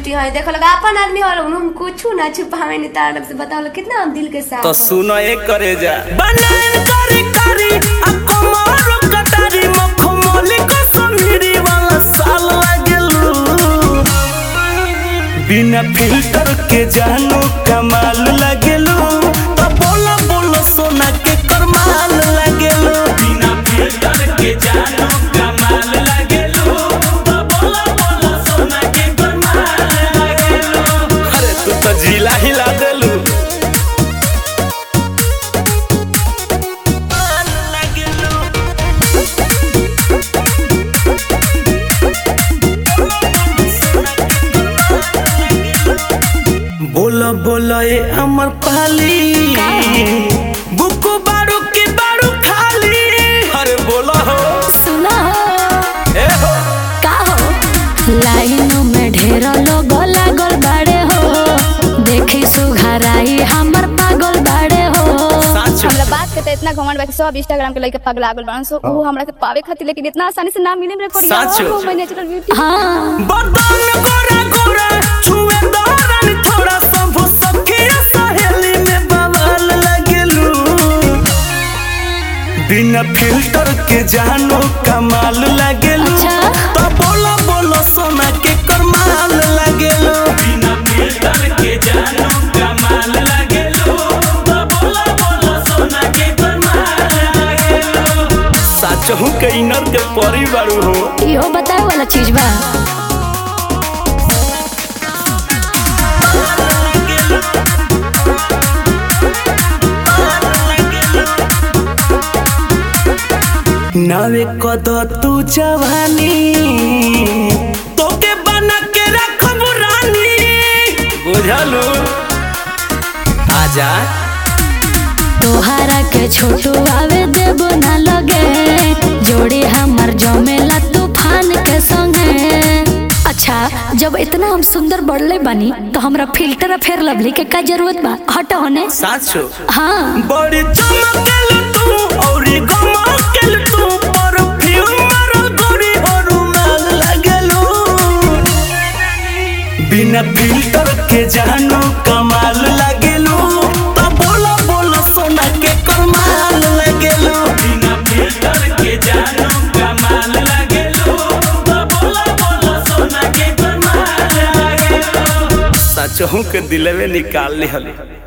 Beauty है। देखो लगा अपन आदमी और हम कुछ ना छुपावे नहीं तार से बताओ कितना हम दिल के साथ तो सुनो एक करे जा बनान करी करी अको मारो कटारी मखमली को समीरी वाला साल लागेलू बिना फिल्टर के जानो कमाल लागेलू तो बोला बोलो सोना के करमाल लागेलू बिना फिल्टर के जानो कमाल लागेलू तो बोला बोलो सोना के करमाल लागेलू। अरे तू तो जिला हिला देलू बोलो बोलो ये अमर पाली बुको बारू के बारू खाली अरे बोलो हो सुना ए हो का हो लाइनों में ढेर लोग लागल बाड़े हो देखी सुघराई हमर पागल बाड़े हो हमरा बात के इतना घमंड बा कि सब इंस्टाग्राम के लइके पगला गेल बान सो वो हमरा के पावे खातिर लेकिन इतना आसानी से ना मिले रे कोरिया साचो। मैं नेचुरल ब्यूटी हाँ बदन गोरा गोरा छुए दौरान थोड़ा सब सखिया सहेली में बवाल लगेलू बिना फिल्टर के जानो कमाल लगेलू अच्छा। तो बोलो बोलो सोना के करमाल लगेलू बिना फिल्टर के जानो कमाल लगेलू तो बोलो बोलो सोना के करमाल लगेलू साचहु के इनर के परी बारू हो इहो बताए वाला चीज बा नावे कद तू जवानी तोके बना के रखब रानी बुझलू आजा तोहरा के छोटू आवे देबो ना लगे जोड़ी हमर जमेला तूफान के संगे। अच्छा जब इतना हम सुंदर बढ़ले बानी तो हमरा फिल्टर फेर लवली के का जरूरत बा हटो होने साचो हाँ बड़ी चमकेल तू औरी गमकेल तू परफ्यूम मारल गोरी और माल लगेलू बिना फिल्टर के जानो कमाल लगेलू तो बोलो बोलो सोना के करमाल लगेलू बिना फिल्टर के जानो कमाल लगेलू तो बोलो बोलो सोना के करमाल लगेलू सचहु के दिलवे निकाल ली हली।